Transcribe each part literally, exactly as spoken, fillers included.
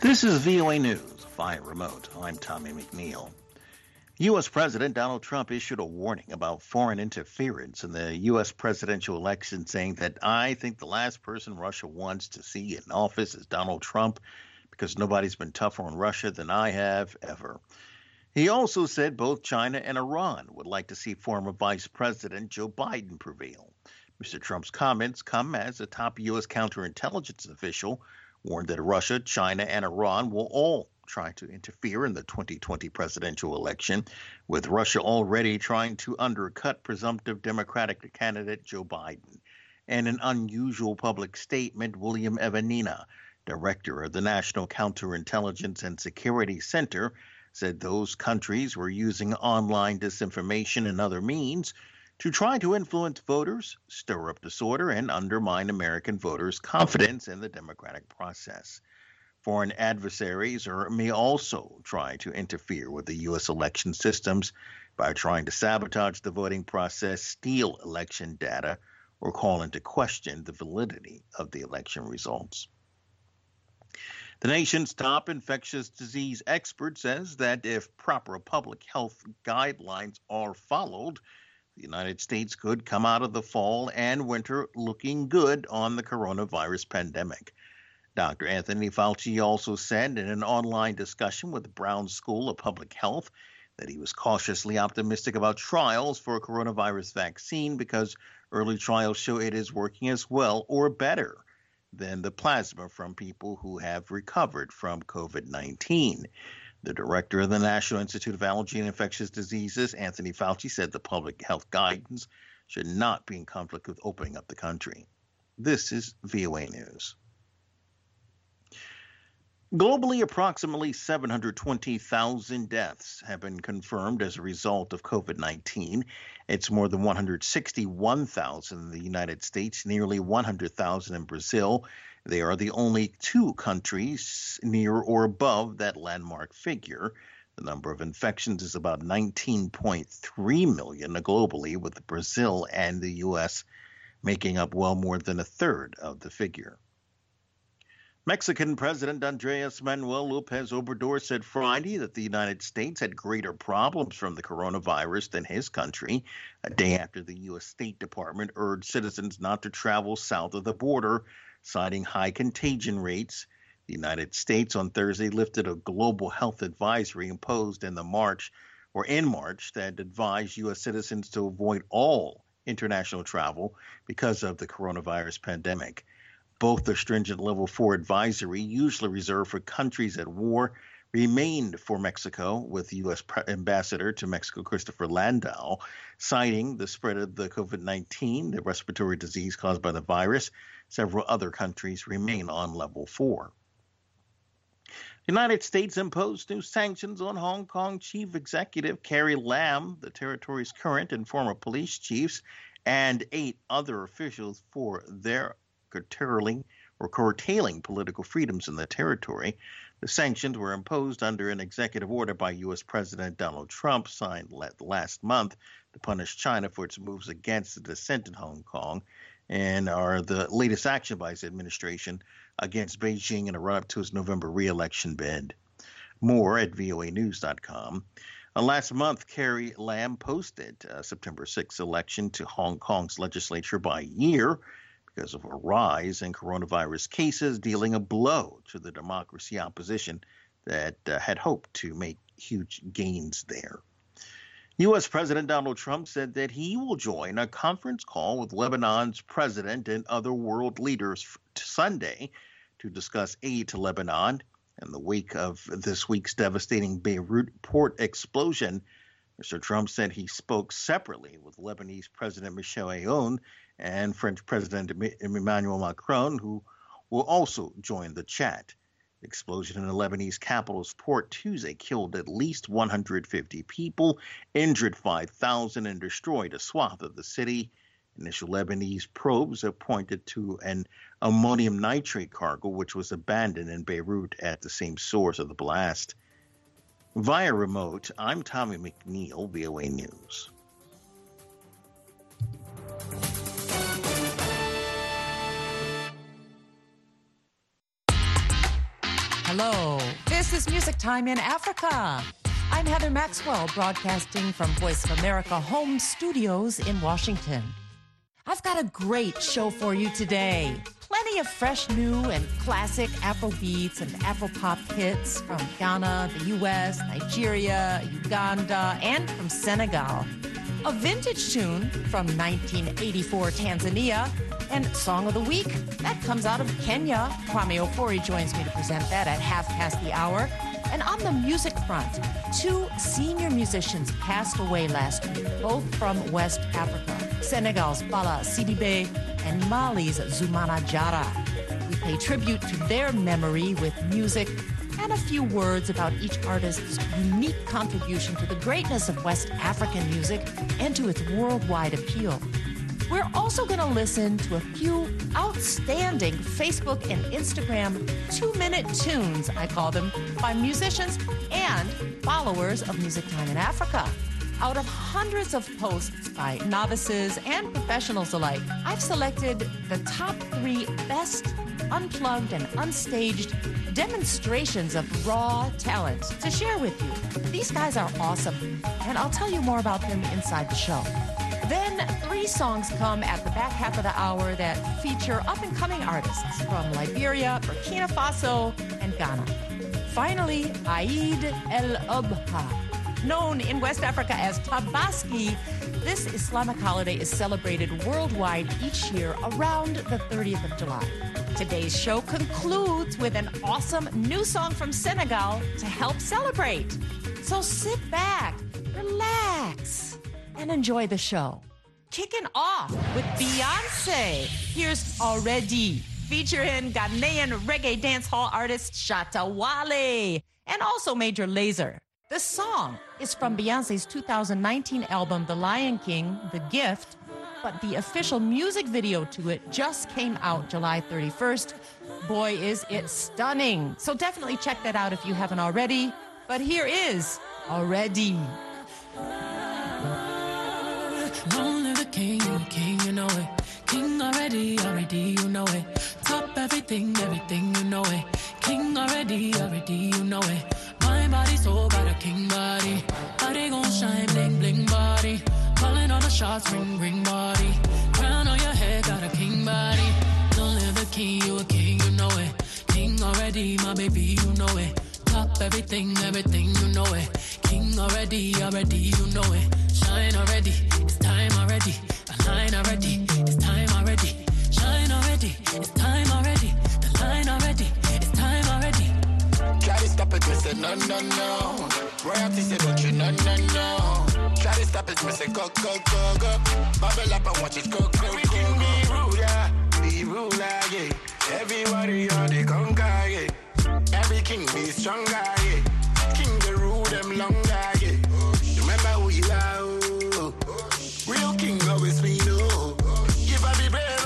This is V O A News via remote. I'm Tommy McNeil. U S. President Donald Trump issued a warning about foreign interference in the U S presidential election, saying that I think the last person Russia wants to see in office is Donald Trump because nobody's been tougher on Russia than I have ever. He also said both China and Iran would like to see former Vice President Joe Biden prevail. Mister Trump's comments come as a top U S counterintelligence official warned that Russia, China, and Iran will all try to interfere in the twenty twenty presidential election, with Russia already trying to undercut presumptive Democratic candidate Joe Biden. In an unusual public statement, William Evanina, director of the National Counterintelligence and Security Center, said those countries were using online disinformation and other means to try to influence voters, stir up disorder, and undermine American voters' confidence in the democratic process. Foreign adversaries are, may also try to interfere with the U S election systems by trying to sabotage the voting process, steal election data, or call into question the validity of the election results. The nation's top infectious disease expert says that if proper public health guidelines are followed, the United States could come out of the fall and winter looking good on the coronavirus pandemic. Doctor Anthony Fauci also said in an online discussion with the Brown School of Public Health that he was cautiously optimistic about trials for a coronavirus vaccine because early trials show it is working as well or better than the plasma from people who have recovered from COVID nineteen. The director of the National Institute of Allergy and Infectious Diseases, Anthony Fauci, said the public health guidance should not be in conflict with opening up the country. This is V O A News. Globally, approximately seven hundred twenty thousand deaths have been confirmed as a result of COVID nineteen. It's more than one hundred sixty-one thousand in the United States, nearly one hundred thousand in Brazil. They are the only two countries near or above that landmark figure. The number of infections is about nineteen point three million globally, with Brazil and the U S making up well more than a third of the figure. Mexican President Andrés Manuel López Obrador said Friday that the United States had greater problems from the coronavirus than his country, a day after the U S State Department urged citizens not to travel south of the border, citing high contagion rates. The United States on Thursday lifted a global health advisory imposed in the March or in March that advised U S citizens to avoid all international travel because of the coronavirus pandemic. Both the stringent level four advisory, usually reserved for countries at war, remained for Mexico, with U S Ambassador to Mexico Christopher Landau citing the spread of the COVID nineteen, the respiratory disease caused by the virus. Several other countries remain on level four. The United States imposed new sanctions on Hong Kong Chief Executive Carrie Lam, the territory's current and former police chiefs, and eight other officials for their curtailing or curtailing political freedoms in the territory. The sanctions were imposed under an executive order by U S. President Donald Trump, signed last month to punish China for its moves against the dissent in Hong Kong, and are the latest action by his administration against Beijing in a run-up to his November re-election bid. More at V O A news dot com. Uh, last month, Carrie Lam posted uh, September sixth election to Hong Kong's legislature by year because of a rise in coronavirus cases, dealing a blow to the democracy opposition that uh, had hoped to make huge gains there. U S. President Donald Trump said that he will join a conference call with Lebanon's president and other world leaders Sunday to discuss aid to Lebanon in the wake of this week's devastating Beirut port explosion. Mister Trump said he spoke separately with Lebanese President Michel Aoun and French President Emmanuel Macron, who will also join the chat. The explosion in the Lebanese capital's port Tuesday killed at least one hundred fifty people, injured five thousand, and destroyed a swath of the city. Initial Lebanese probes have pointed to an ammonium nitrate cargo, which was abandoned in Beirut at the same source of the blast. Via remote, I'm Tommy McNeil, V O A News. Hello, this is Music Time in Africa. I'm Heather Maxwell, broadcasting from Voice of America home studios in Washington. I've got a great show for you today. Plenty of fresh, new, and classic Afrobeats and Afropop hits from Ghana, the U S, Nigeria, Uganda, and from Senegal. A vintage tune from nineteen eighty-four Tanzania, and Song of the Week, that comes out of Kenya. Kwame Ofori joins me to present that at half past the hour. And on the music front, two senior musicians passed away last week, both from West Africa. Senegal's Bala Sidibé and Mali's Zoumana Diarra. We pay tribute to their memory with music and a few words about each artist's unique contribution to the greatness of West African music and to its worldwide appeal. We're also going to listen to a few outstanding Facebook and Instagram two-minute tunes, I call them, by musicians and followers of Music Time in Africa. Out of hundreds of posts by novices and professionals alike, I've selected the top three best unplugged and unstaged demonstrations of raw talent to share with you. These guys are awesome, and I'll tell you more about them inside the show. Then three songs come at the back half of the hour that feature up-and-coming artists from Liberia, Burkina Faso, and Ghana. Finally, Eid el-Adha, known in West Africa as Tabaski. This Islamic holiday is celebrated worldwide each year around the thirtieth of July. Today's show concludes with an awesome new song from Senegal to help celebrate. So sit back, relax, and enjoy the show. Kicking off with Beyonce. Here's Already, featuring Ghanaian reggae dancehall artist Shatta Wale, and also Major Lazer. The song is from Beyonce's two thousand nineteen album, The Lion King, The Gift, but the official music video to it just came out July thirty-first. Boy, is it stunning. So definitely check that out if you haven't already. But here is Already. Only the king, you king, you know it. King already, already, you know it. Top everything, everything, you know it. King already, already, you know it. My body so got a king body. Body gon' shine, bling, bling body. Calling all the shots, ring, ring body. Crown on your head, got a king body. Don't live the king, you a king, you know it. King already, my baby, you know it. Top everything, everything, you know it. King already, already, you know it. Shine already, it's time already. Align already, it's time already. Shine already, it's time already. The line already, it's time already. Try to stop it, me say no, no, no. Royalty say don't you, no, no, no. Try to stop it, me say go, go, go, go. Bubble up and watch it go, go, go, go. Be ruler, be ruler, yeah. Everybody on the conquer, yeah. Every king be stronger, yeah. King the rule them longer, yeah. Remember who you are, oh. Real king always be no. Give up be brave,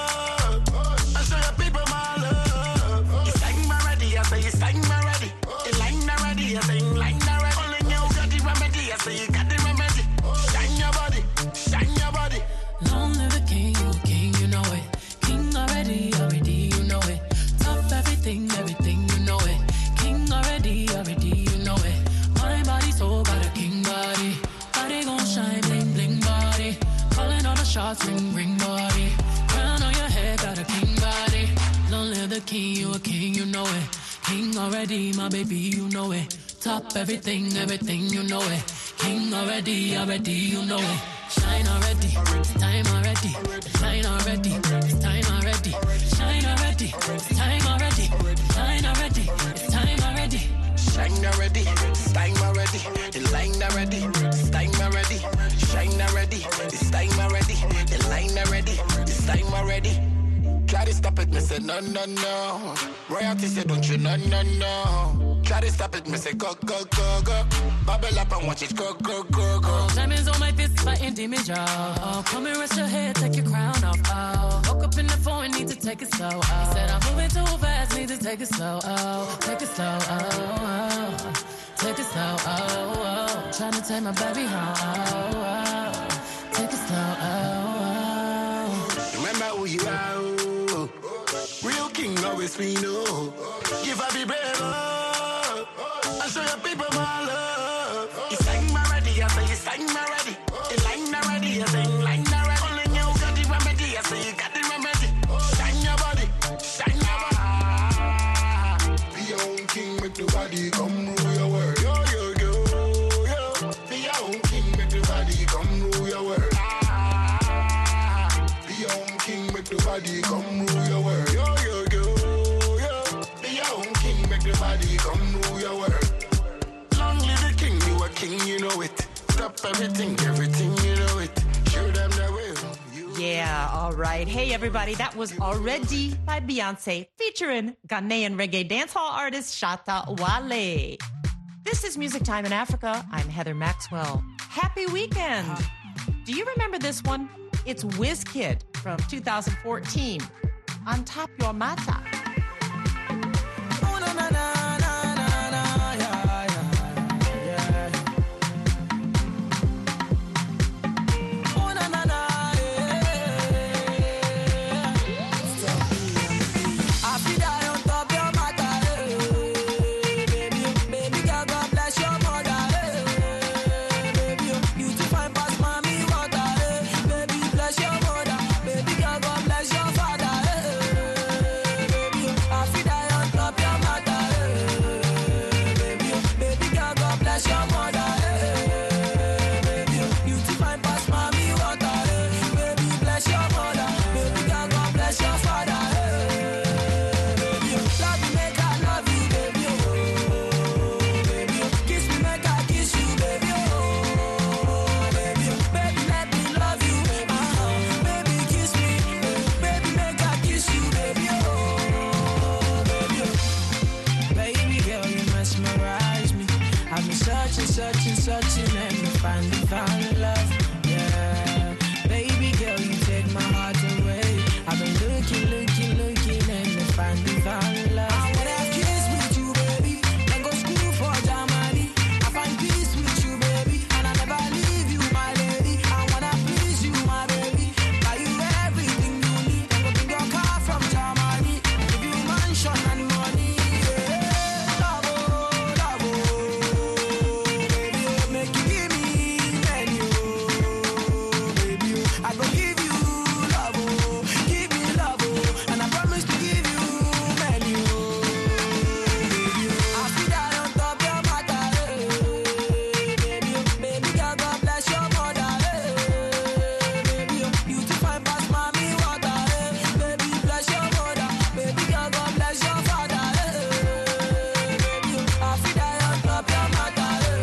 oh. I show your people my love. You sang my ready, I say you sang my ready. You line already, I say you line already. Only you got the remedy, I say you got the remedy. Shine your body, shine your body. Long live the king, you the king, you know it. King already, already, you know it. Top everything, everything, you know it. King already, already, you know it. My body so got a king body. Body gon' shine, bling, bling body. Calling all the shots, ring, ring body. Crown on your head, got a king body. Long live the king, you a king, you know it. King already, my baby, you know it. Top everything, everything, you know it. King already, already, you know it. Shine already, it's time already. Shine already, it's time already. Shine already, it's time already. Shine already, it's time already. Shine already, it's time already. The line already, it's time already. Shine already, it's time already. The line already, it's time already. Try to stop it, me say no, no, no. Royalty say don't you, no, no, no. Try to stop it, me say go, go, go, go. Bubble up and watch it go, go, go, go. Oh, diamonds on my fist, fighting damage, oh. Come and rest your head, take your crown off, oh. Woke up in the phone, need to take it slow, oh. He said I'm moving too fast, need to take it slow, oh. Take it slow, oh, oh. Take it slow, oh, oh. Trying to take my baby home, oh, oh. Take it slow, oh, oh. Remember who you are, oh. Real king always yes we know. Give her be brave, oh, and show your people my love. You sang already, I say you sang already. You line already, I say you line already. Only you got the remedy, I say you got the remedy. Shine your body, shine your body. Be your own king, make the body come rule your world. Yo, yo, yo, yo. Be your own king, make the body come rule your world. Be your own king, make the body come rule your world. Yo, yo, yo, yo. Be your own king, make the body come rule your world. Long live the king, you a king, you know it. Stop everything, everything, you know it. Show them the way. Yeah, all right. Hey, everybody, that was Already by Beyonce, featuring Ghanaian reggae dancehall artist Shatta Wale. This is Music Time in Africa. I'm Heather Maxwell. Happy weekend. Do you remember this one? It's WizKid from two thousand fourteen. On Top Your Mata. Searching, searching, and finally found love. Yeah, baby girl, you take my heart away. I've been looking, looking, looking, and finally found love. I wanna have kiss with you, baby, and go school for Germany. I find peace with you, baby, and I never leave you, my lady. I wanna please you, my baby, buy you everything you need, and go bring your car from Germany, give you mansion and money. Yeah, love, oh, love, oh. Make you give me menu, baby. I go give you love, oh, give me love, oh, and I promise to give you menu, baby. I feel that on top your mata, hey, baby. Baby girl, God bless your mother, hey, baby. You to find past mommy water, hey, baby. Bless your mother, baby girl, God bless your father, hey, baby. I feel that on top your mata, hey.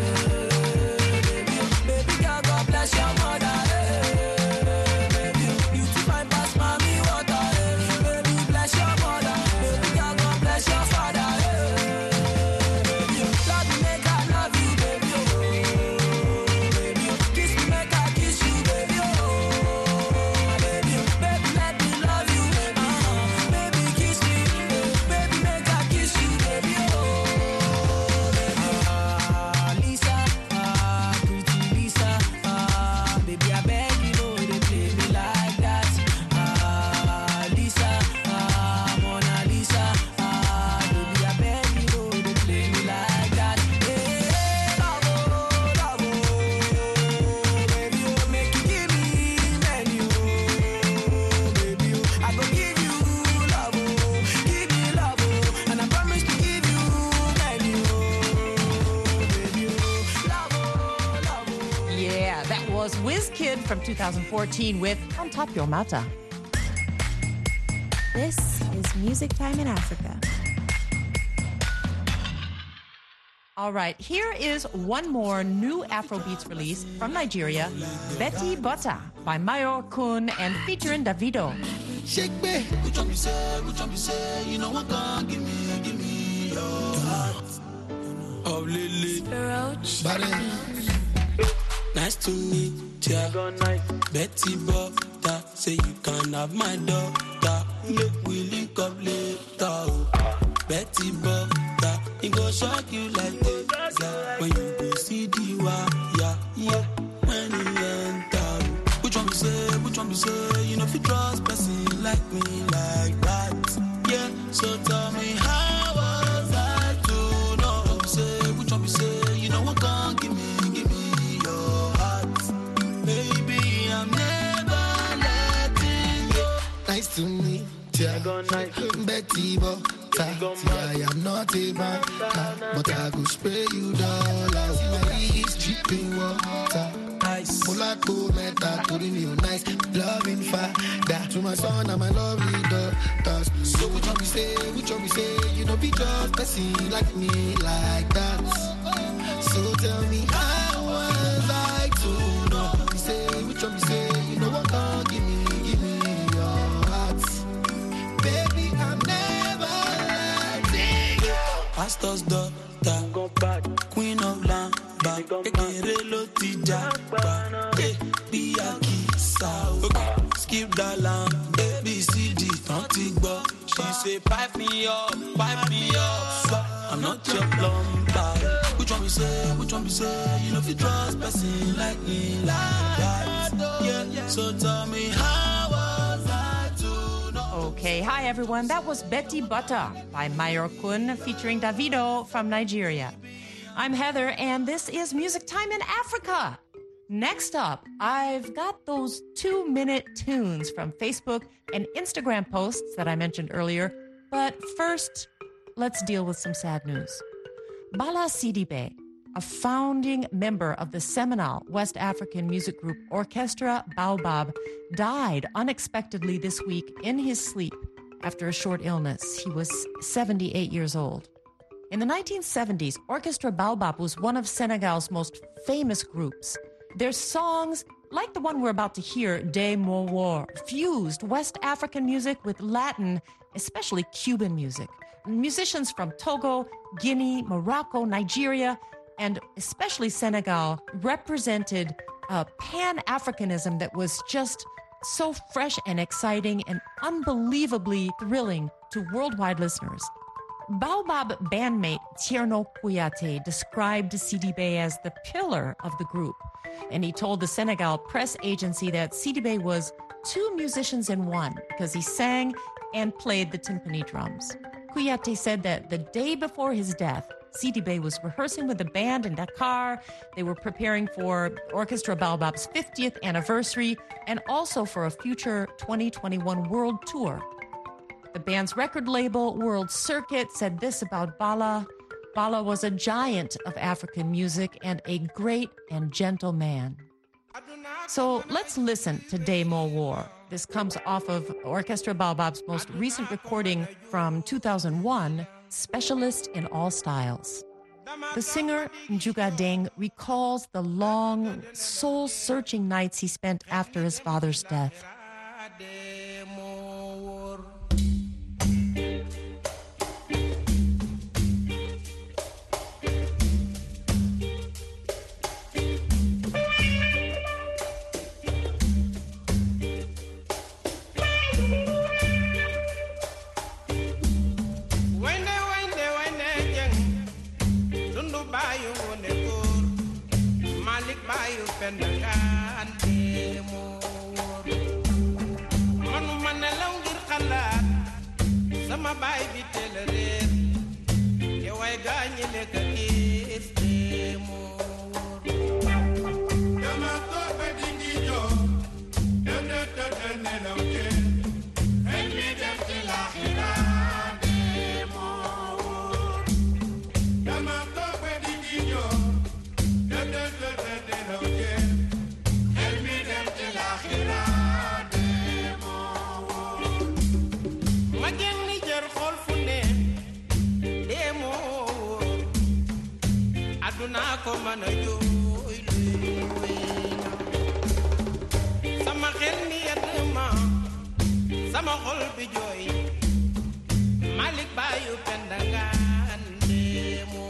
Baby girl, God bless your mother, hey, baby. You to find past mommy water, hey, baby. Bless your mother, baby girl, God bless your father, hey, baby. Love me, make I love you, baby, oh, baby. Kiss me, make I kiss you, baby, oh, baby. Baby, let me love you, uh-huh. Baby, kiss me, baby, make I kiss you, baby, oh, baby. Ah, Lisa, ah, pretty Lisa, ah, baby, I beg you, know they play me like that. Ah, Lisa, ah, Mona Lisa, ah, baby, I beg you, know they play me like that. Hey, love, oh, love, oh, baby, oh, make you give me menu, baby, oh, I go give you love, oh, give me love, oh, and I promise to give you menu, baby, oh, love, oh, love, oh. Yeah, that was WizKid from two thousand fourteen with On Top Your Mata. This is Music Time in Africa. All right, here is one more new Afrobeats release from Nigeria, Betty Butter by Mayor Kun and featuring Davido. Shake me, which one you say, which one you say, you know what God give me, give me your heart. Oh, Lily, body. Nice to meet ya, Betty Butter. Say you can have my daughter. Make we link up later. Oh. Betty Butter, it go shock you like this. When you go see the wire, yeah. When you enter, which one you say, which one you say, you know if you trust person like me like that, yeah. So tell to me. Betty Butter, I am not a banker, but I go spray you dollars. My lips dripping water. Nice. Mulato meta, to me nice. Loving father to my son and my lovely daughters. So which one we say, which one we say, you know, be just person like me like that. So tell me, how was I to know? We say, which one we say, you know what, God, give me, give me your heart. Baby, I'm never letting you. Pastor's daughter, Queen of Lamba, Ekere Lotija, be a kiss, skip the lamb, A B C D, don't. She say, pipe me up, pipe me up, I'm not your plumber. Which one we say, which one we say, you know if you trust person like me like that. Yeah, so tell me how was I to know? Okay, hi everyone. That was Betty Butter by Mayor Kun featuring Davido from Nigeria. I'm Heather, and this is Music Time in Africa. Next up, I've got those two-minute tunes from Facebook and Instagram posts that I mentioned earlier. But first, let's deal with some sad news. Bala Sidibe, a founding member of the seminal West African music group Orchestra Baobab, died unexpectedly this week in his sleep after a short illness. He was seventy-eight years old. In the nineteen seventies, Orchestra Baobab was one of Senegal's most famous groups. Their songs, like the one we're about to hear, De Mon War, fused West African music with Latin, especially Cuban music. Musicians from Togo, Guinea, Morocco, Nigeria, and especially Senegal represented a Pan-Africanism that was just so fresh and exciting and unbelievably thrilling to worldwide listeners. Baobab bandmate Tierno Kouyaté described Sidibe as the pillar of the group, and he told the Senegal press agency that Sidibe was two musicians in one because he sang and played the timpani drums. Kouyaté said that the day before his death, Sidibe was rehearsing with the band in Dakar. They were preparing for Orchestra Baobab's fiftieth anniversary and also for a future twenty twenty-one world tour. The band's record label, World Circuit, said this about Bala. Bala was a giant of African music and a great and gentle man. So let's listen to De Mon War. This comes off of Orchestra Baobab's most recent recording from two thousand one, Specialist in All Styles. The singer, Njuga Deng, recalls the long, soul-searching nights he spent after his father's death. Sama bay bi tel reer ke way gañi le ka gis de mo dama ko be dingi jo de de de de ne law ke en mi dem ci l'akhira de mo dama ko be dingi jo de de de de ne law ke en mi dem ci l'akhira de mo ma xol fu ne demo aduna ko mana joy sama xel ni adama sama xol bi joy malik bayu pendanga demo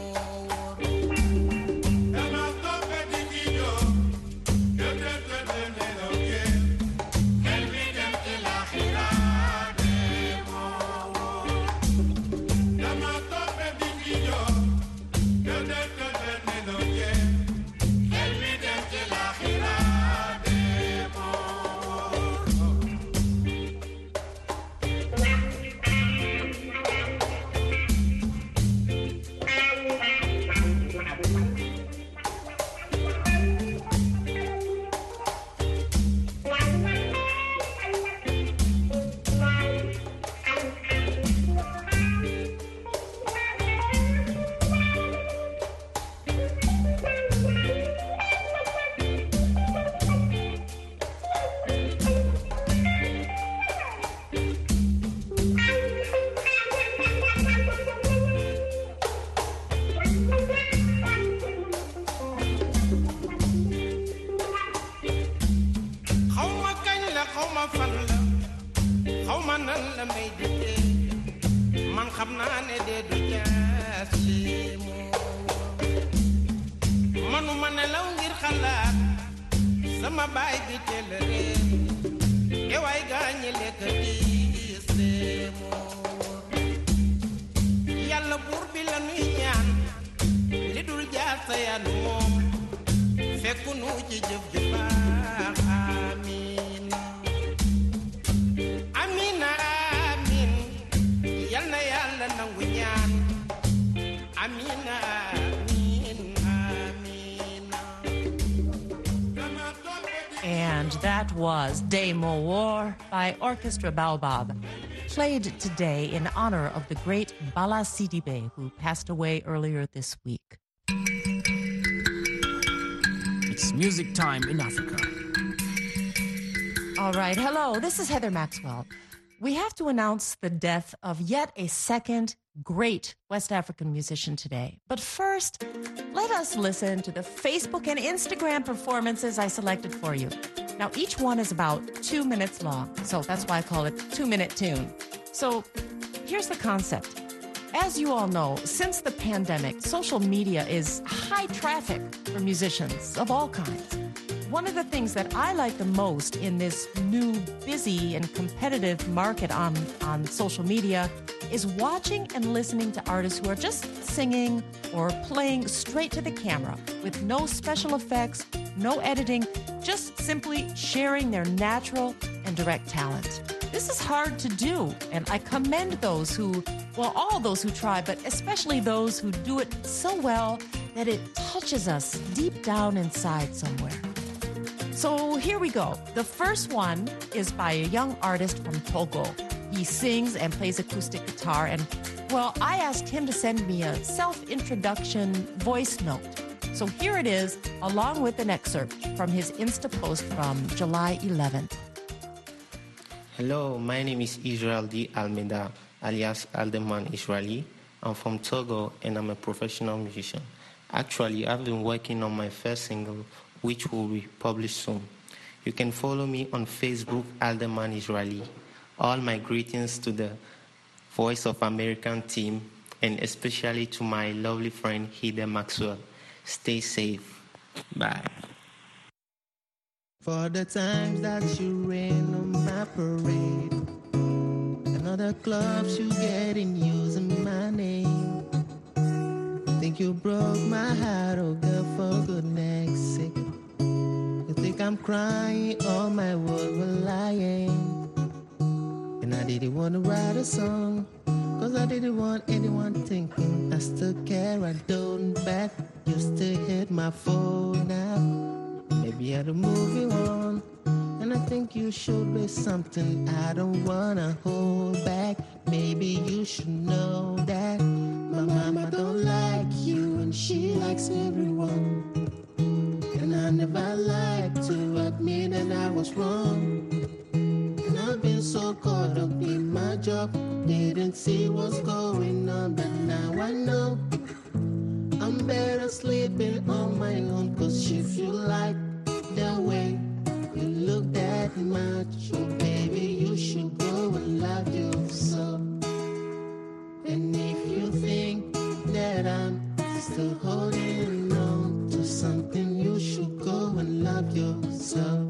dama ko be dingi jo de de de de de loke el mi dem til akhira man xam naa ne de du jaas li mu manuma nelaw ngir xalaat sama baay bi teel a réer e waay gaañi lekk diis li mu yàlla buur bi la nuy ñaan li dul jaar sa yanu moom fekku nu ci jëf ju baax amiin amiin amiin yal na yàlla nangu ñaan amiin amiin amiin. And that was Demo War by Orchestra Baobab, played today in honor of the great Bala Sidibe, who passed away earlier this week. It's music time in Africa. All right, hello, this is Heather Maxwell. We have to announce the death of yet a second great West African musician today. But first, let us listen to the Facebook and Instagram performances I selected for you. Now, each one is about two minutes long, so that's why I call it Two-Minute Tune. So here's the concept. As you all know, since the pandemic, social media is high traffic for musicians of all kinds. One of the things that I like the most in this new, busy, and competitive market on, on social media is watching and listening to artists who are just singing or playing straight to the camera with no special effects, no editing, just simply sharing their natural and direct talent. This is hard to do, and I commend those who, well, all those who try, but especially those who do it so well that it touches us deep down inside somewhere. So here we go. The first one is by a young artist from Togo. He sings and plays acoustic guitar, and, well, I asked him to send me a self-introduction voice note. So here it is, along with an excerpt from his Insta post from July eleventh. Hello, my name is Israel D. Almeida, alias Aldeman Israeli. I'm from Togo, and I'm a professional musician. Actually, I've been working on my first single, which will be published soon. You can follow me on Facebook, Aldeman Israeli. All my greetings to the Voice of American team, and especially to my lovely friend, Heather Maxwell. Stay safe. Bye. For the times that you rain on my parade, and other clubs you get in using my name. Think you broke my heart, oh girl, for goodness sake. You think I'm crying, all my words were lying. And I didn't want to write a song, cause I didn't want anyone thinking I still care, I don't back. You still hit my phone now. Maybe I'd moving on, and I think you should be something I don't wanna hold back. Maybe you should know that my mama don't like you and she likes everyone. And I never liked to admit that I was wrong. And I've been so caught up in my job, didn't see what's going on, but now I know I'm better sleeping on my own. Cause if you like the way you look that much, oh baby, you should go and love yourself. And if you think that I'm still holding on to something, you should go and love yourself.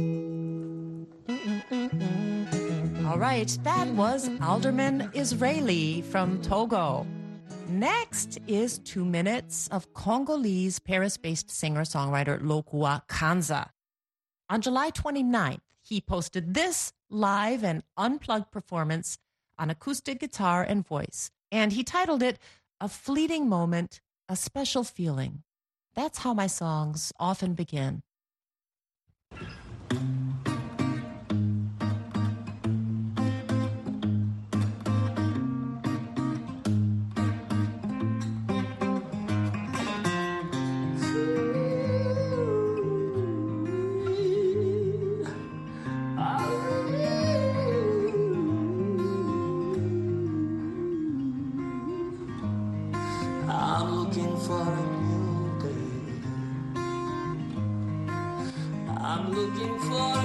All right, that was Alderman Israeli from Togo. Next is two minutes of Congolese Paris-based singer-songwriter Lokua Kanza. On July twenty-ninth, he posted this live and unplugged performance on acoustic guitar and voice, and he titled it A Fleeting Moment, A Special Feeling. That's how my songs often begin. I'm looking for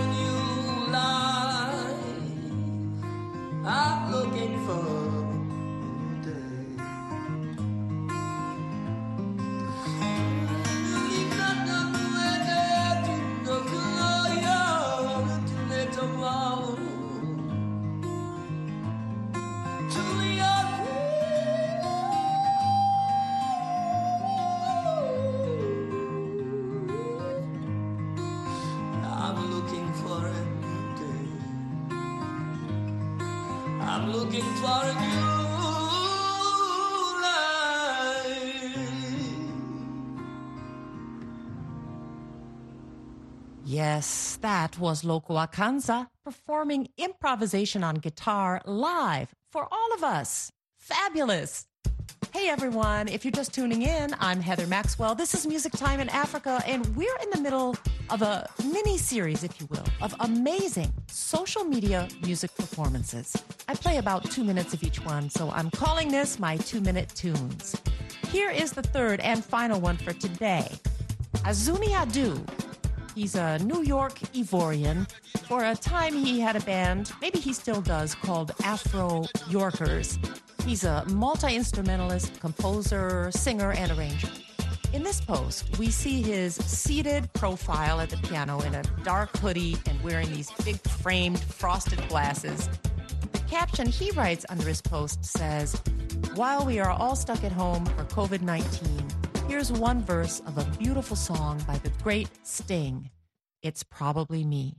looking for a new life. Yes, that was Loco Akanza performing improvisation on guitar live for all of us. Fabulous. Hey everyone, if you're just tuning in, I'm Heather Maxwell. This is Music Time in Africa, and we're in the middle of a mini-series, if you will, of amazing social media music performances. I play about two minutes of each one, so I'm calling this my two-minute tunes. Here is the third and final one for today. Azuni Adu. He's a New York Ivorian. For a time, he had a band, maybe he still does, called Afro Yorkers. He's a multi-instrumentalist, composer, singer, and arranger. In this post, we see his seated profile at the piano in a dark hoodie and wearing these big framed frosted glasses. The caption he writes under his post says, "While we are all stuck at home for covid nineteen, here's one verse of a beautiful song by the great Sting. It's Probably Me."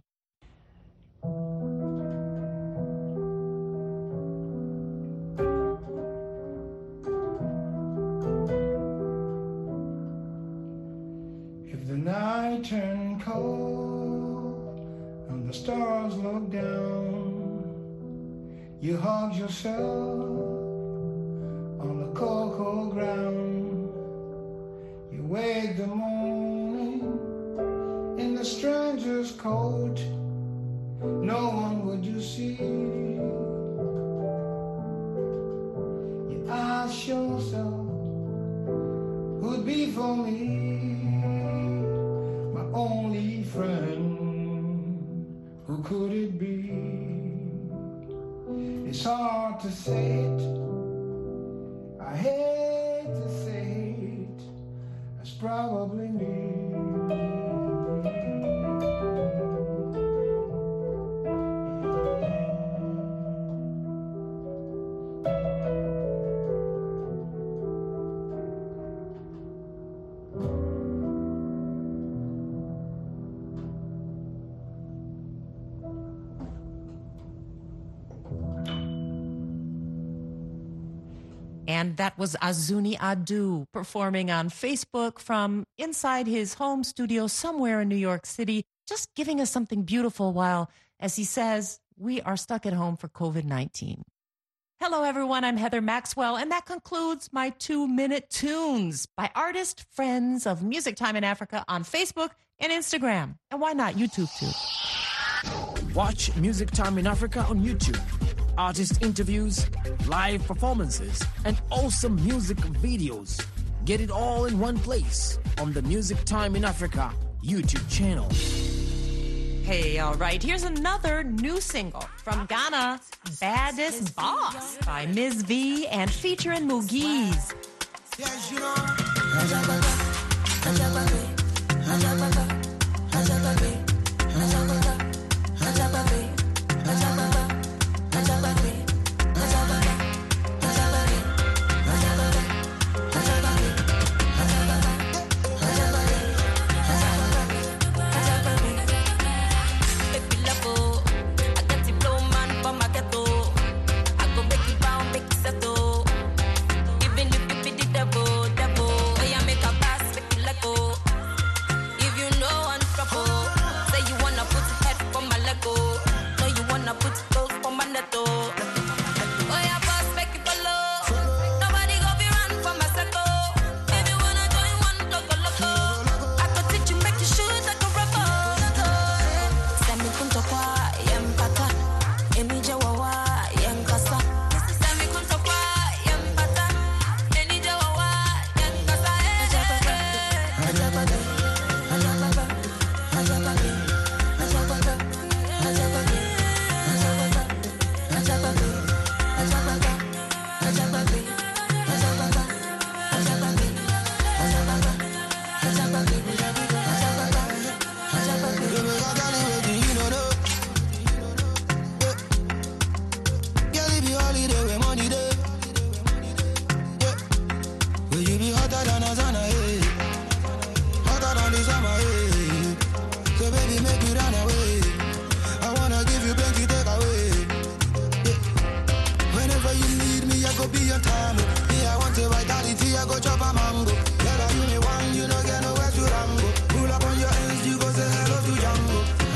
If the night turned cold and the stars look down, you hug yourself on the cold, cold ground. You wake the morning in the stranger's coat. No one would you see. You ask yourself, who'd be for me, my only friend? Who could it be? It's hard to say it. I hate to say it. It's probably me. And that was Azuni Adu performing on Facebook from inside his home studio somewhere in New York City, just giving us something beautiful while, as he says, we are stuck at home for covid nineteen. Hello, everyone. I'm Heather Maxwell, and that concludes my two-minute tunes by artist friends of Music Time in Africa on Facebook and Instagram. And why not YouTube, too? Watch Music Time in Africa on YouTube. Artist interviews, live performances, and awesome music videos. Get it all in one place on the Music Time in Africa YouTube channel. Hey, all right, here's another new single from Ghana, Baddest Boss by Miz V and featuring Mugiz. Yes, you know. If you know I'm trouble, say you wanna put it head go be your time. Me, I want a vitality, I go chop a mango. Yeah, you me one, you don't get nowhere to rango. Pull up on your ends, you go say hello to Django.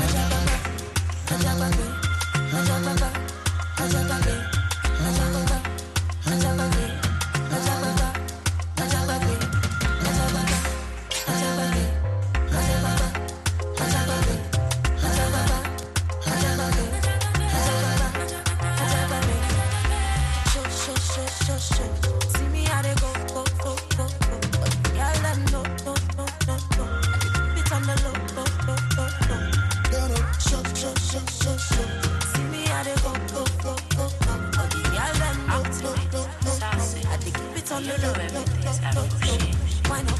See me how they go, go, go, go, go. Y'all let no, no, no, no, no. It's on the low, low, low, low, low. Show, show, show, show, show. See me how they go, go, go, go, go. Y'all let no, no, no, no. I think it's on the low, low, low, low. Why not?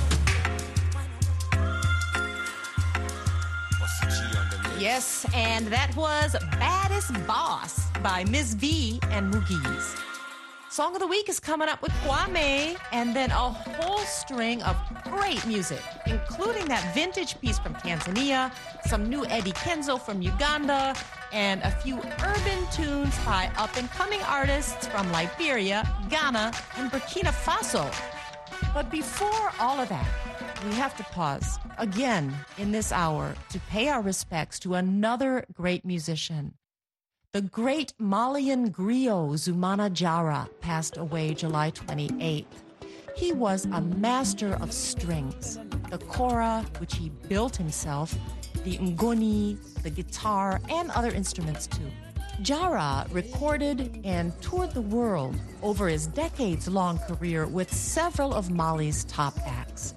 Yes, and that was Baddest Boss by Miss V and Mugies. Song of the Week is coming up with Kwame, and then a whole string of great music, including that vintage piece from Tanzania, some new Eddie Kenzo from Uganda, and a few urban tunes by up-and-coming artists from Liberia, Ghana, and Burkina Faso. But before all of that, we have to pause again in this hour to pay our respects to another great musician. The great Malian griot Zoumana Diarra passed away July twenty-eighth. He was a master of strings, the kora, which he built himself, the ngoni, the guitar, and other instruments too. Diarra recorded and toured the world over his decades-long career with several of Mali's top acts.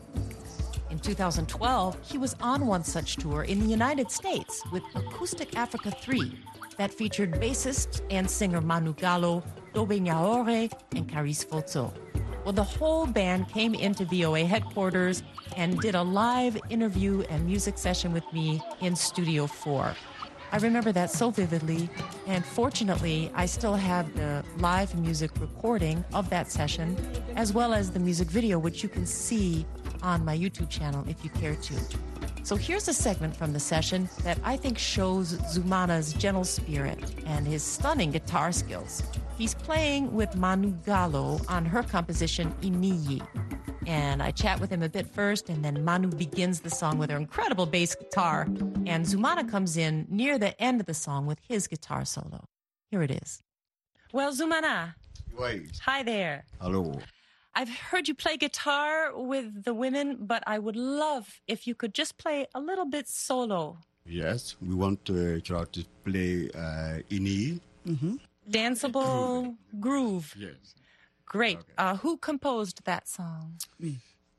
In two thousand twelve, he was on one such tour in the United States with Acoustic Africa three that featured bassist and singer Manu Gallo, Dobe Nyaore, and Caris Foto. Well, the whole band came into V O A headquarters and did a live interview and music session with me in Studio four. I remember that so vividly, and fortunately, I still have the live music recording of that session, as well as the music video, which you can see on my YouTube channel if you care to. So here's a segment from the session that I think shows Zoumana's gentle spirit and his stunning guitar skills. He's playing with Manu Gallo on her composition Iniyi. And I chat with him a bit first, and then Manu begins the song with her incredible bass guitar, and Zoumana comes in near the end of the song with his guitar solo. Here it is. Well, Zoumana. Wait. Hi there. Hello. I've heard you play guitar with the women, but I would love if you could just play a little bit solo. Yes, we want to try to play uh, Ini. Mm-hmm. Danceable groove. Yes. Great. Okay. Uh, who composed that song? Me.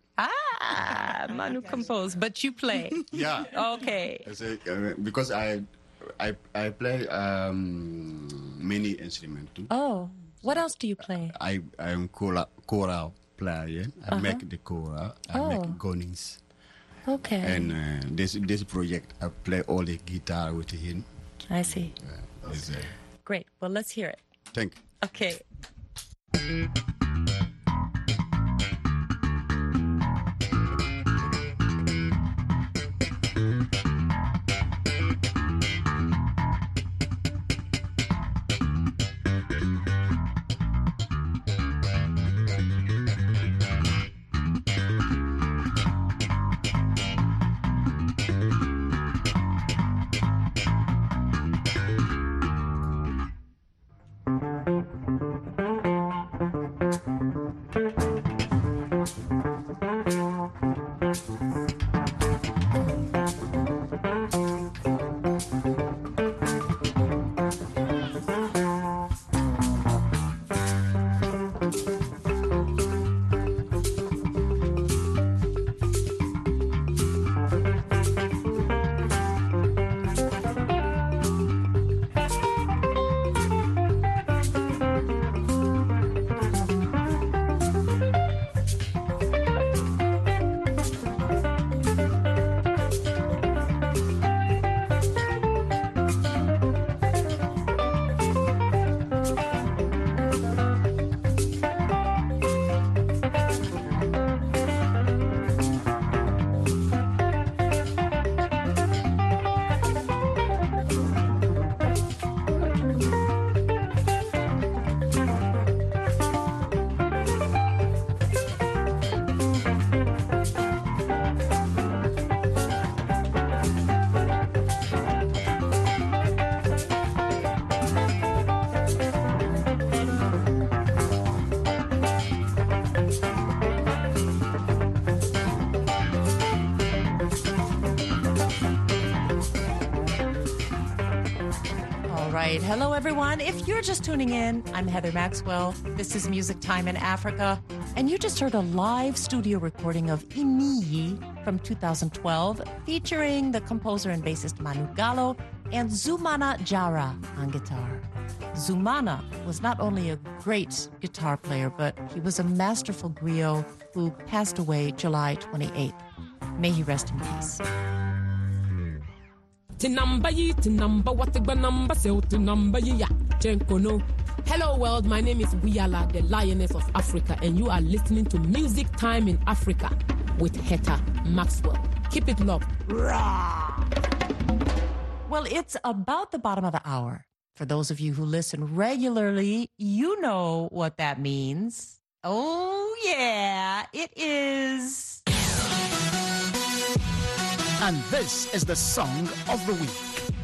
Ah, Manu composed, but you play. Yeah. Okay. I say, uh, because I, I, I play um, many instruments too. Oh. What else do you play? I I am choral, choral player. I uh-huh. make the choral. I oh. make gonings. Okay. And uh, this this project, I play all the guitar with him. I see. Uh, okay. uh, Great. Well, let's hear it. Thank you. Okay. right. Hello, everyone. If you're just tuning in, I'm Heather Maxwell. This is Music Time in Africa. And you just heard a live studio recording of Iniyi from two thousand twelve, featuring the composer and bassist Manu Gallo and Zumana Jara on guitar. Zumana was not only a great guitar player, but he was a masterful griot who passed away July twenty-eighth. May he rest in peace. Tinamba yi, tinamba watigba number, so tinamba yi ya, jenkono. Hello world, my name is Wiyala, the Lioness of Africa, and you are listening to Music Time in Africa with Heather Maxwell. Keep it locked. Rah! Well, it's about the bottom of the hour. For those of you who listen regularly, you know what that means. Oh, yeah, it is. And this is the song of the week.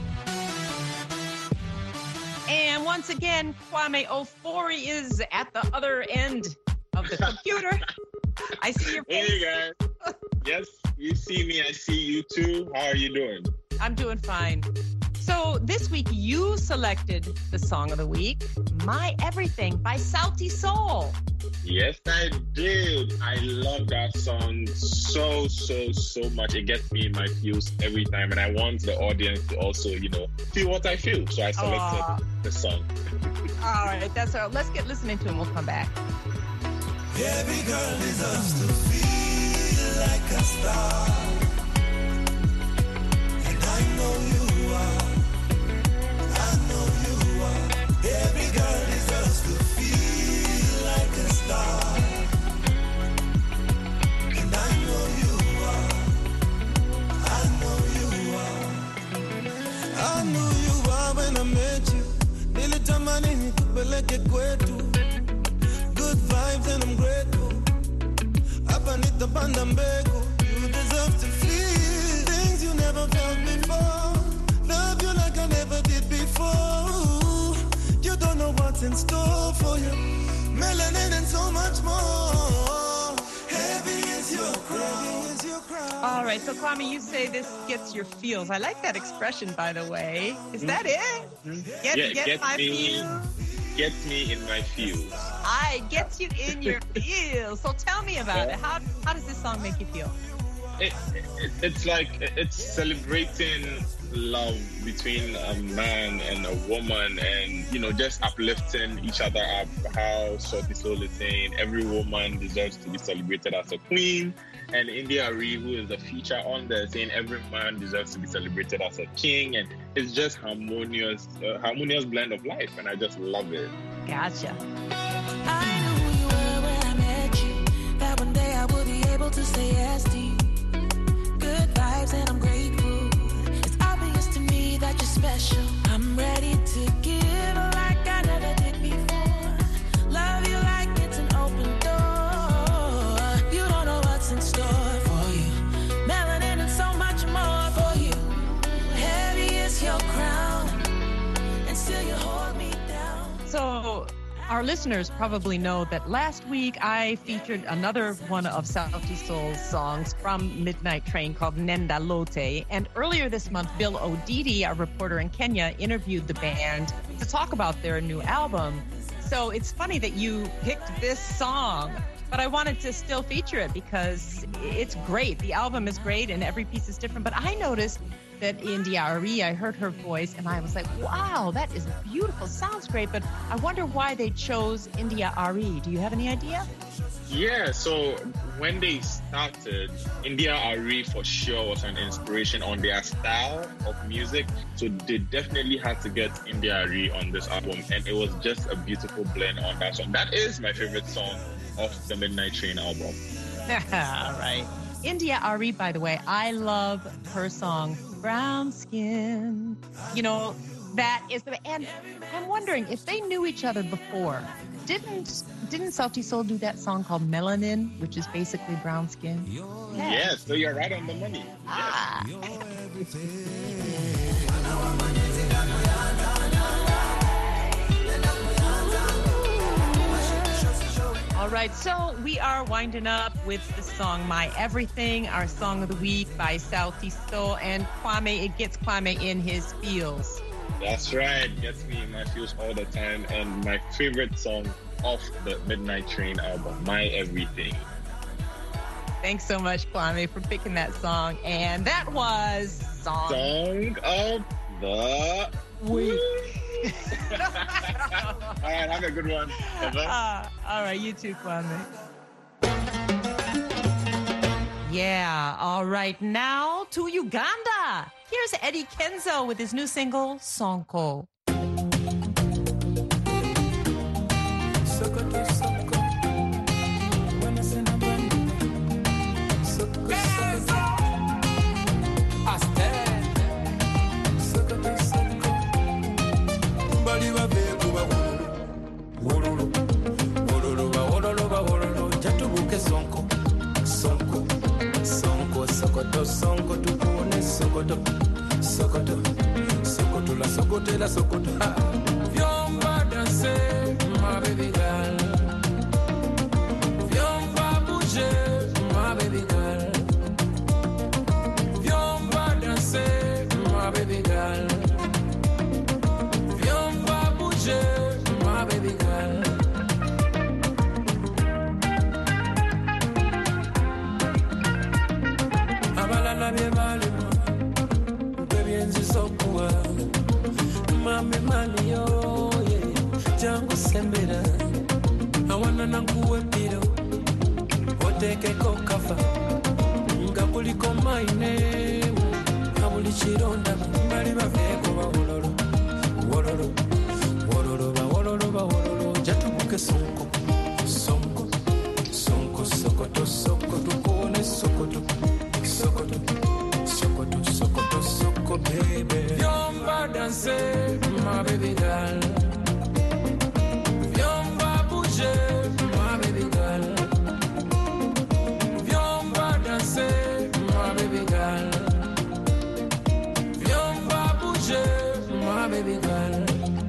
And once again, Kwame Ofori is at the other end of the computer. I see your face. Hey, guys. Yes, you see me. I see you too. How are you doing? I'm doing fine. So this week you selected the song of the week, My Everything by Sauti Sol. Yes, I did. I love that song so, so, so much. It gets me in my feels every time. And I want the audience to also, you know, feel what I feel. So I selected Aww. the song. All right, that's all. Let's get listening to it and we'll come back. Every girl deserves to feel like a star. And I know you are. I know you are. Every girl deserves to feel like a star. And I know you are. I know you are. I knew you are when I met you. Nilitamani nikupeleke kwetu. Good vibes and I'm grateful. Hapa nitapanda mbegu. You deserve to feel things you never felt before. Love you like I never did before. You don't know what's in store for you. Melanin and so much more. Heavy is your crown. All right, so Kwame, you say this gets your feels. I like that expression, by the way. Is that it? Get, yeah, get, get my me, feels? Gets me in my feels. I gets you in your feels. So tell me about it. How how does this song make you feel? It, it, it's like it's celebrating love between a man and a woman, and you know, just uplifting each other up. How Sauti Sol is saying every woman deserves to be celebrated as a queen, and India Arie, who is the feature on there, saying every man deserves to be celebrated as a king, and it's just harmonious, uh, harmonious blend of life, and I just love it. Gotcha. I knew who you were when I met you. That one day I would be able to say yes to you. Good vibes and I'm grateful. It's obvious to me that you're special. I'm ready to give like I never did before. Love you like it's an open door. You don't know what's in store for you. Melanin and so much more for you. Heavy is your crown, and still you hold me down. So our listeners probably know that last week I featured another one of Sauti Sol's songs from Midnight Train called Nenda Lote. And earlier this month, Bill Odidi, our reporter in Kenya, interviewed the band to talk about their new album. So it's funny that you picked this song, but I wanted to still feature it because it's great. The album is great and every piece is different. But I noticed that India Arie, I heard her voice and I was like, wow, that is beautiful. Sounds great. But I wonder why they chose India Arie. Do you have any idea? Yeah, so when they started, India Arie for sure was an inspiration on their style of music. So they definitely had to get India Arie on this album. And it was just a beautiful blend on that song. That is my favorite song of the Midnight Train album. All right. India Arie, by the way, I love her song, Brown Skin. You know, that is the... And I'm wondering, if they knew each other before, didn't didn't Sauti Sol do that song called Melanin, which is basically brown skin? Yeah. Yes, so you're right on the money. Ah. All right, so we are winding up with the song My Everything, our song of the week by Sauti Sol, and Kwame, it gets Kwame in his feels. That's right. Gets me in my feels all the time. And my favorite song off the Midnight Train album, My Everything. Thanks so much, Kwame, for picking that song. And that was Song, song of the Week. All right, have a good one. Uh, all right, you too, Kwame. Yeah, all right, now to Uganda. Here's Eddie Kenzo with his new single, Sonko. Sonko, Sonko, Sonko, Sokoto, Sonko, Tukune, Sokoto, Sokoto, Sokoto, la Sokoto, la Sokoto. Viens va danser, ma baby girl. Viens va bouger, ma baby girl. Viens va danser, ma baby girl. Viens va bouger, ma baby girl. Abalala bye balima, bebyenzi sokuwa. Mami mani yo, yeah, jangu sembera. Awana nanguwe piro, oteke kokafa. Nga kuliko maine, abuli chironda. Mbali baveko ba wololo, wololo, wololo ba wololo ba wololo. Jatubuke sonko, sonko, sonko, sokoto, sokoto, kone sokoto. Sokoto, Sokoto, Sokoto, Sokoto, baby. Viens va danser, ma baby girl. Viens va bouger, ma baby girl. Viens va danser, ma baby girl. Viens va bouger, ma baby girl.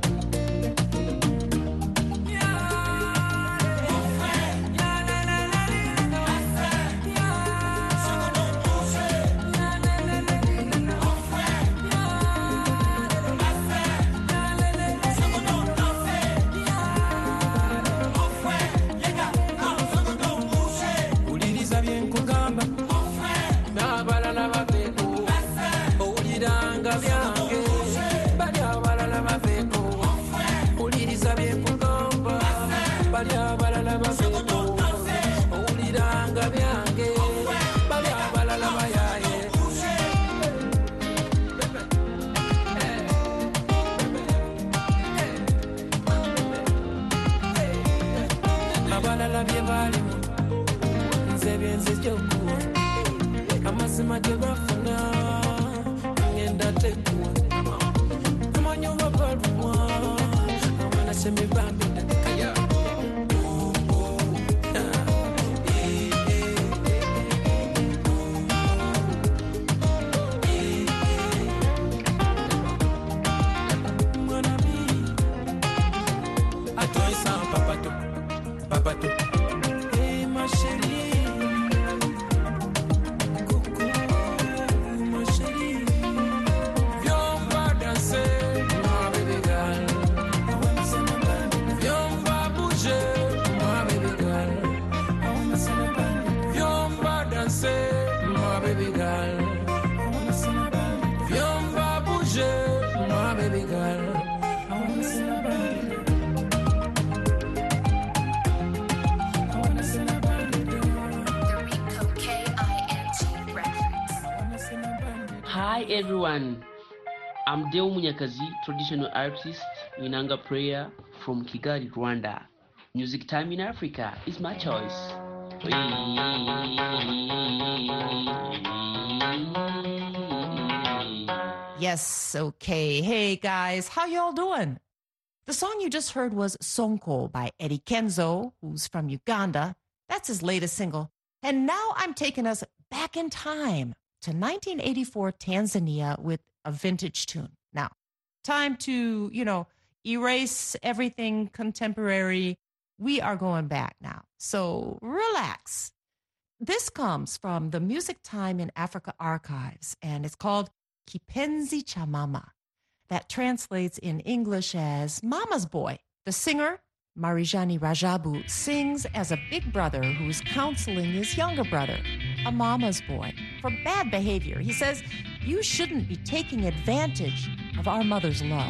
Hi everyone, I'm Deo Munyakazi, traditional artist, Winanga Prayer from Kigali, Rwanda. Music Time in Africa is my choice. Yes, okay. Hey guys, how y'all doing? The song you just heard was Sonko by Eddie Kenzo, who's from Uganda. That's his latest single. And now I'm taking us back in time to nineteen eighty-four Tanzania with a vintage tune. Now, time to, you know, erase everything contemporary. We are going back now. So relax. This comes from the Music Time in Africa archives, and it's called Kipenzi cha Mama. that translates in English as Mama's Boy. The singer, Marijani Rajabu, sings as a big brother who's counseling his younger brother, a mama's boy, for bad behavior. He says, you shouldn't be taking advantage of our mother's love.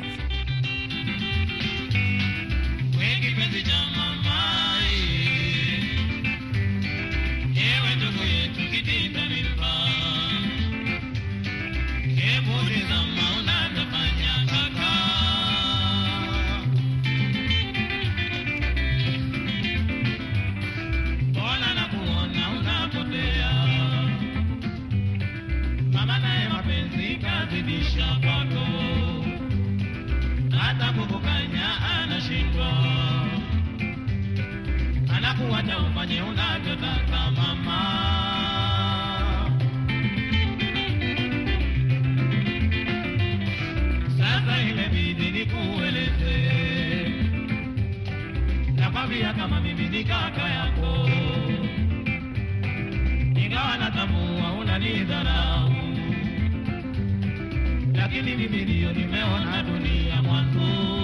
Anakuacha ufanye unavyotaka mama. Sasa imebidi nikueleze, nakwambia kama mimi ni kaka yako, ingawa natambua unanidharau, lakini mimi ndio nimeona dunia mwanzo.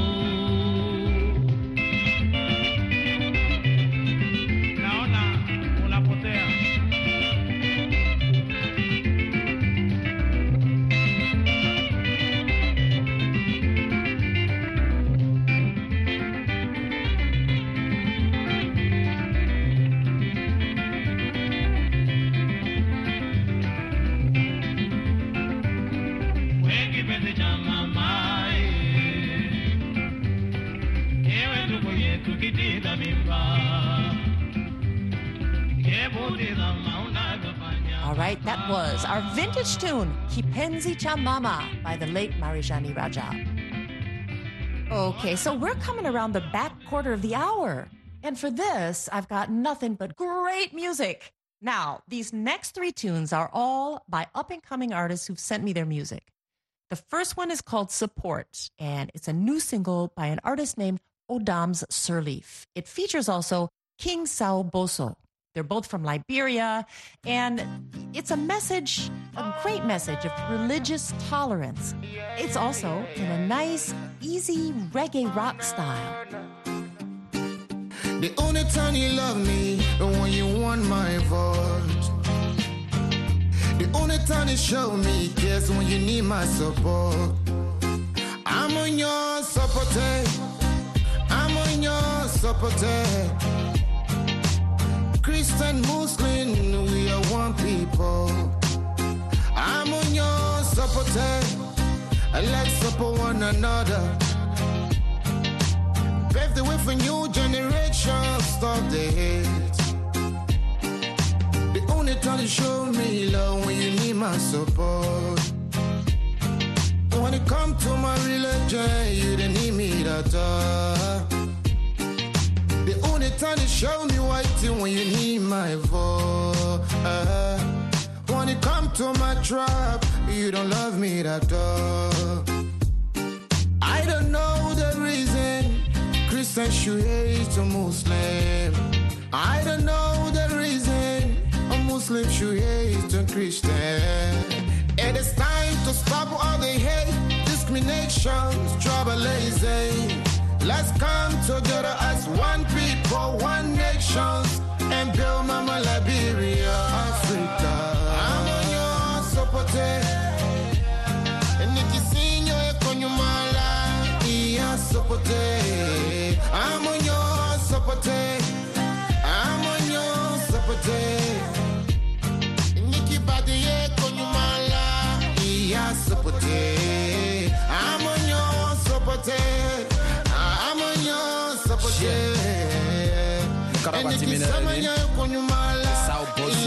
All right, that was our vintage tune, Kipenzi Cha Mama, by the late Marijani Rajab. Okay, so we're coming around the back quarter of the hour. And for this, I've got nothing but great music. Now, these next three tunes are all by up-and-coming artists who've sent me their music. The first one is called Support, and it's a new single by an artist named Odams Sirleaf. It features also King Sao Boso. They're both from Liberia, and it's a message, a great message of religious tolerance. It's also in a nice, easy reggae rock style. The only time you love me is when you want my voice. The only time you show me cares when you need my support. I'm on your support. I'm on your support. Christian, Muslim, we are one people. I'm on your support. Let's support one another. Pave the way for new generation. Stop the hate. The only time you show me love when you need my support. When it comes to my religion, you don't need me at all. The only time you show me white thing when you need my voice. When it comes to my tribe, you don't love me at all. I don't know the reason Christians should hate a Muslim. I don't know the reason a Muslim should hate a Christian. It is time to stop all the hate, discrimination, tribalism. Let's come together as one people, one nation, and build Mama Liberia, Africa. I'm on your support. And if you see your Konyumala, yeah, support. I'm on your support. I'm on your support. And if you body Konyumala, yeah, support. I'm on your support. Karabati Minelli, Sao Boso.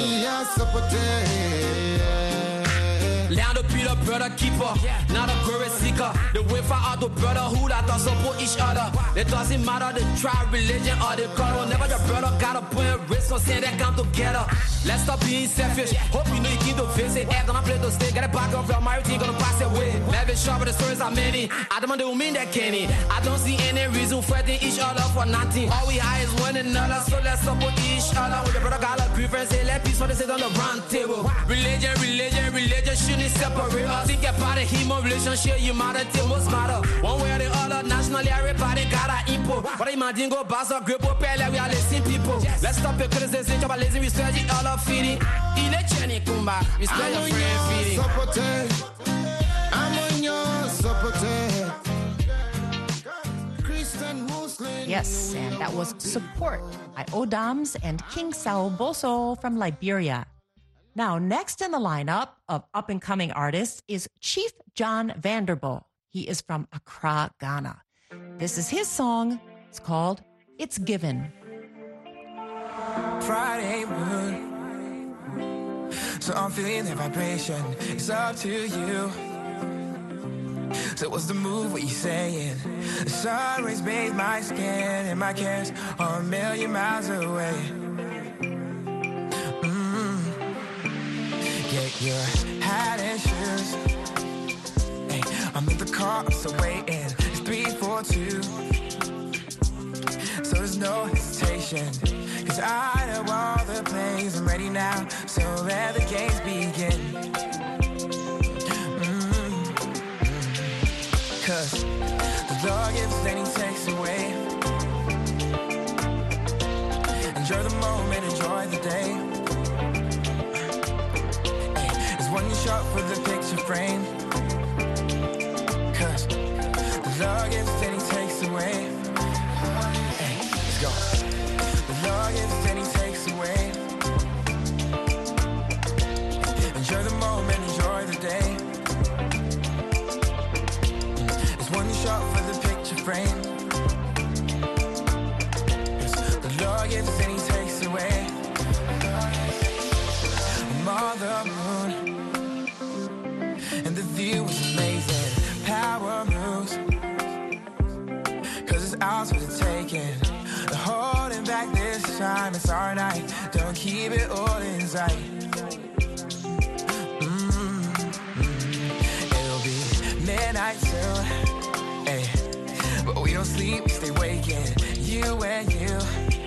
L'air depuis le brother keeper, not a glory seeker. The way for all the brotherhood, I thought support each other. It doesn't matter the tribe, religion, or the color. Whenever your brother got a point, risk so send that come together. Let's stop being selfish. Hope you know you keep the visit. Add on a play to stay. Get a back of your marriage, gonna pass it away. Never sure, but the stories are many. I don't do mean that Kenny. I don't see any reason fighting each other for nothing. All we have is one another, so let's support each other. With the brother got a preference, say let peace for the sit on the round table. Religion, religion, religion shouldn't separate us. Think about the human relationship, you matter till most matter. One way or the other, nationally, everybody got an input. But I imagine go boss or grip up, like we are the same people. Let's stop the criticism, job lazy, we study all of feeding. Il est Jenny Kumba, we study your friend feeding. I'm on your support. Yes, and that was Support by Odams and King Sao Boso from Liberia. Now, next in the lineup of up-and-coming artists is Chief John Vanderbilt. He is from Accra, Ghana. This is his song. It's called It's Given. Friday moon, so I'm feeling that vibration. It's up to you. So what's the move, what you saying? The sun rays bathe my skin, and my cares are a million miles away. Mm. Get your hat and shoes. Hey, I'm in the car, I'm still waiting. It's three, four, two. So there's no hesitation, cause I know all the plays. I'm ready now, so let the games begin. Cause the Lord gives and he takes away. Enjoy the moment, enjoy the day. Hey, there's one shot for the picture frame. Cause the Lord gives and he takes away. Hey, let's go. The Lord gives and he takes away. Enjoy the moment, enjoy the day. One shot for the picture frame. Yes, the Lord gives and he takes away. I'm on the moon, and the view is amazing. Power moves, cause it's ours for the taking. The holding back this time, it's our night. Don't keep it all inside. Mm-hmm. It'll be midnight soon. Hey, but we don't sleep, we stay waking. You and you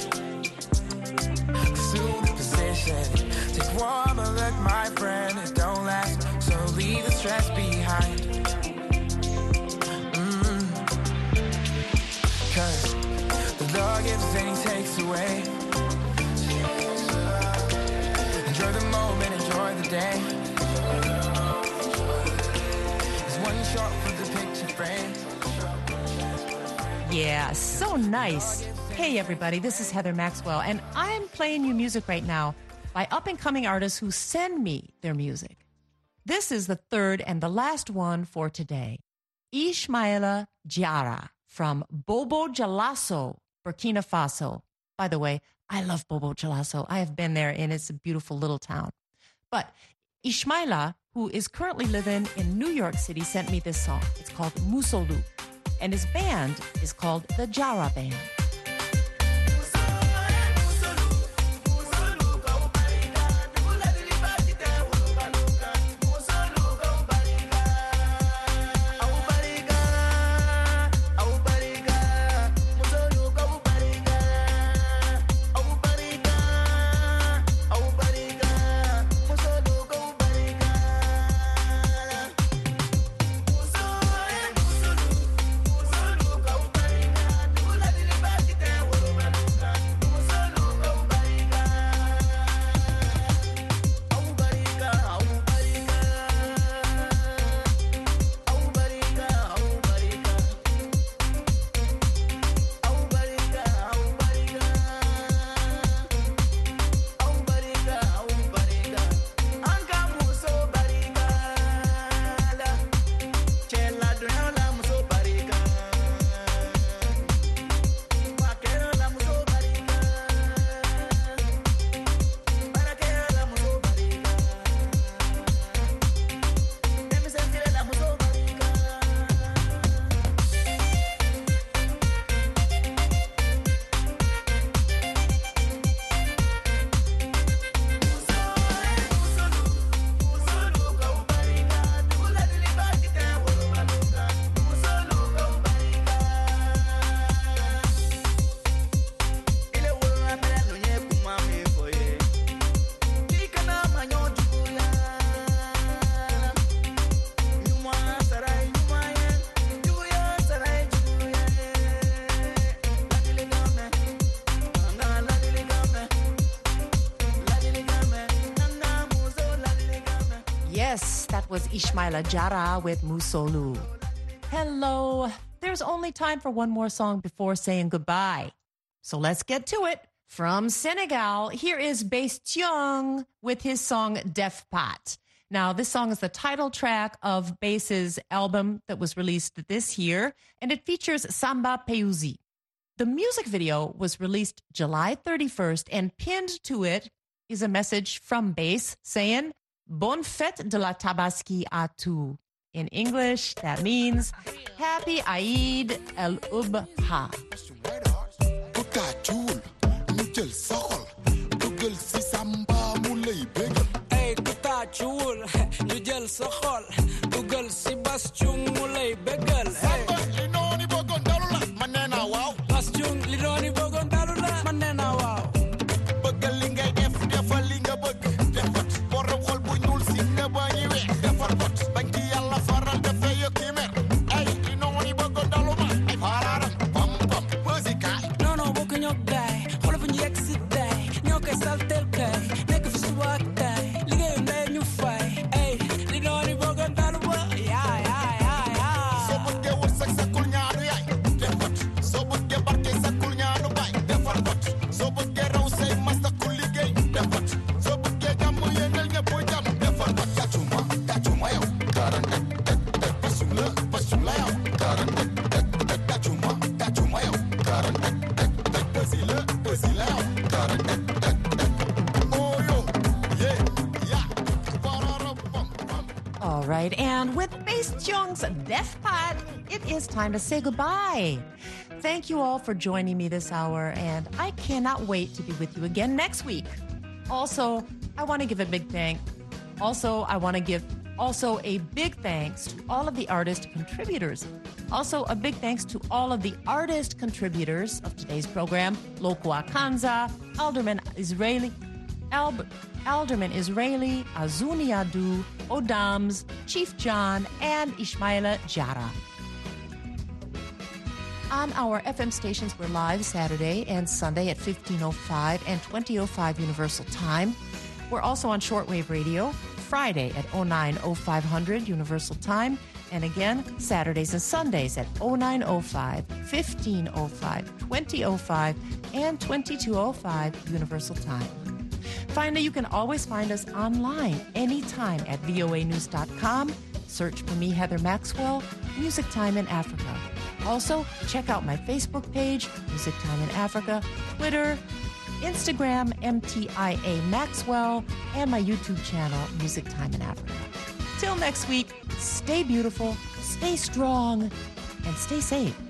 assume the position. Take one more look, my friend. It don't last, so leave the stress behind. Mm. Cause the Lord gives and he takes away. Enjoy the moment, enjoy the day. There's one shot for the picture frame. Yeah, so nice. Hey, everybody, this is Heather Maxwell, and I'm playing you music right now by up-and-coming artists who send me their music. This is the third and the last one for today. Ishmaela Diarra from Bobo Dioulasso, Burkina Faso. By the way, I love Bobo Dioulasso. I have been there, and it's a beautiful little town. But Ishmaela, who is currently living in New York City, sent me this song. It's called Musolu. And his band is called the Diarra Band. Musolu, Yes, that was Ismaila Jara with Musolu. Hello. There's only time for one more song before saying goodbye. So let's get to it. From Senegal, here is Bass Thiong with his song Def Pat. Now, this song is the title track of Bass's album that was released this year, and it features Samba Peuzzi. The music video was released July thirty-first, and pinned to it is a message from Bass saying, Bonne fête de la Tabaski à tous. In English, that means Happy Eid el-Ubha. Hey, kuta chul, ñu jël sa xol, dugal si bas chung mu lay bégal. Hey, li nooni bëggoon dalu la, man nee naa waaw. Bas chung li nooni bëggoon dalu la, man nee naa waaw. Bëggal li ngay def, defal li nga bëgg. Defat, borom xol bu ñuul si nga bañi weex. Defal bot, bañ ci yàlla faral defee yëkki mer. Hey, li nooni bëggoon dalu ma, ay faaraara, pam pam, musica. Non non, bokk ñoo gaay, xool fu ñu yegg si day, ñoo koy saltel kay. And with Bass Thiong's Def Pat, it is time to say goodbye. Thank you all for joining me this hour, and I cannot wait to be with you again next week. Also, I want to give a big thank. Also, I want to give also a big thanks to all of the artist contributors. Also, a big thanks to all of the artist contributors of today's program: Loko Akanza, Alderman Israeli, Albert. Alderman Israeli, Azuni Adu, Odams, Chief John, and Ismaila Jara. On our F M stations, we're live Saturday and Sunday at fifteen oh five and twenty oh five Universal Time. We're also on shortwave radio Friday at oh nine oh five hundred Universal Time, and again Saturdays and Sundays at oh nine oh five, fifteen oh five, twenty oh five, and twenty-two oh five Universal Time. Finally, you can always find us online anytime at V O A news dot com. Search for me, Heather Maxwell, Music Time in Africa. Also, check out my Facebook page, Music Time in Africa, Twitter, Instagram, M T I A Maxwell, and my YouTube channel, Music Time in Africa. Till next week, stay beautiful, stay strong, and stay safe.